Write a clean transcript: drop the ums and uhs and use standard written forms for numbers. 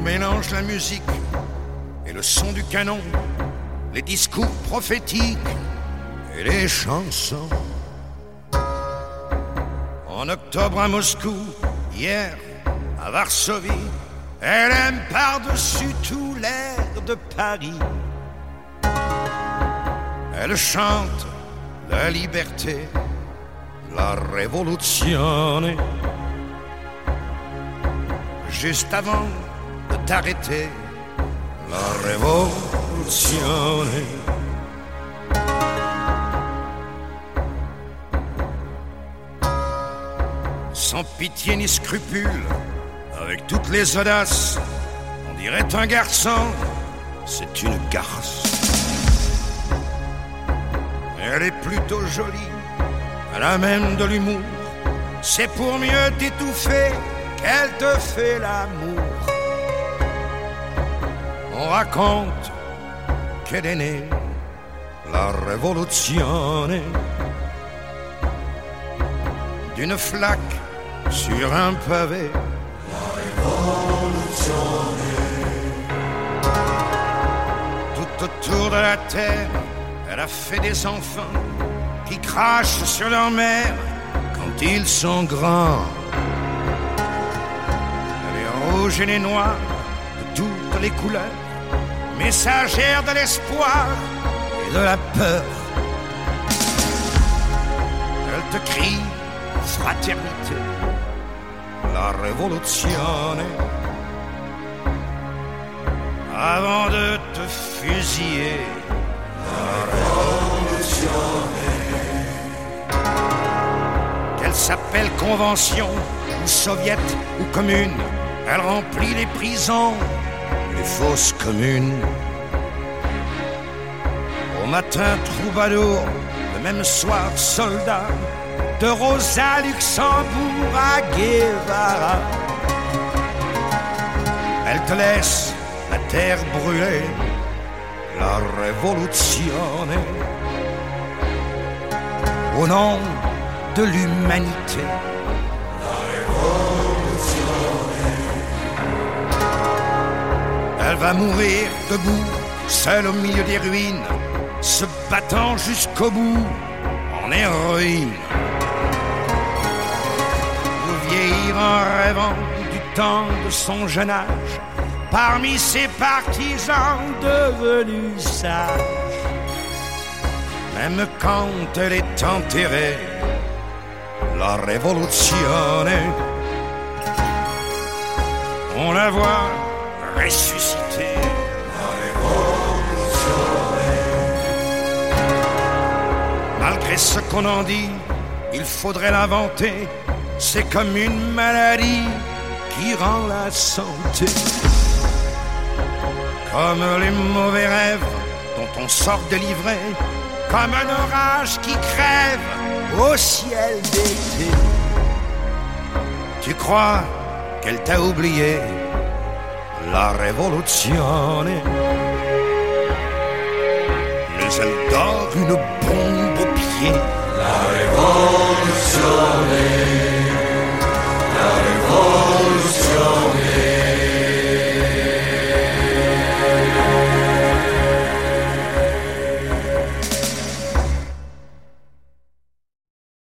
mélange la musique et le son du canon, les discours prophétiques et les chansons. En octobre à Moscou, hier à Varsovie, elle aime par-dessus tout l'air de Paris. Elle chante la liberté, la révolution. Juste avant de t'arrêter, la révolution. Sans pitié ni scrupule, avec toutes les audaces, on dirait un garçon, c'est une garce. Elle est plutôt jolie, elle a même de l'humour, c'est pour mieux t'étouffer qu'elle te fait l'amour. On raconte qu'elle est née, la révolution, d'une flaque sur un pavé. La révolution. Tout autour de la terre, elle a fait des enfants qui crachent sur leur mère quand ils sont grands. Les rouges et les noirs de toutes les couleurs, messagères de l'espoir et de la peur. Elle te crie fraternité, la révolution, avant de te fusiller. La révolution, qu'elle s'appelle convention ou soviet ou commune, elle remplit les prisons, les fosses communes. Au matin troubadour, le même soir soldat, de Rosa Luxembourg à Guevara. Elle te laisse la terre brûlée, la révolution, au nom de l'humanité. La révolution. Elle va mourir debout, seule au milieu des ruines, se battant jusqu'au bout en héroïne. Vieillir en rêvant du temps de son jeune âge, parmi ses partisans devenus sages. Même quand elle est enterrée, la révolution, on la voit ressusciter. La révolution. Malgré ce qu'on en dit, il faudrait l'inventer. C'est comme une maladie qui rend la santé. Comme les mauvais rêves dont on sort délivré, comme un orage qui crève au ciel d'été. Tu crois qu'elle t'a oublié, la révolution, mais elle dort une bombe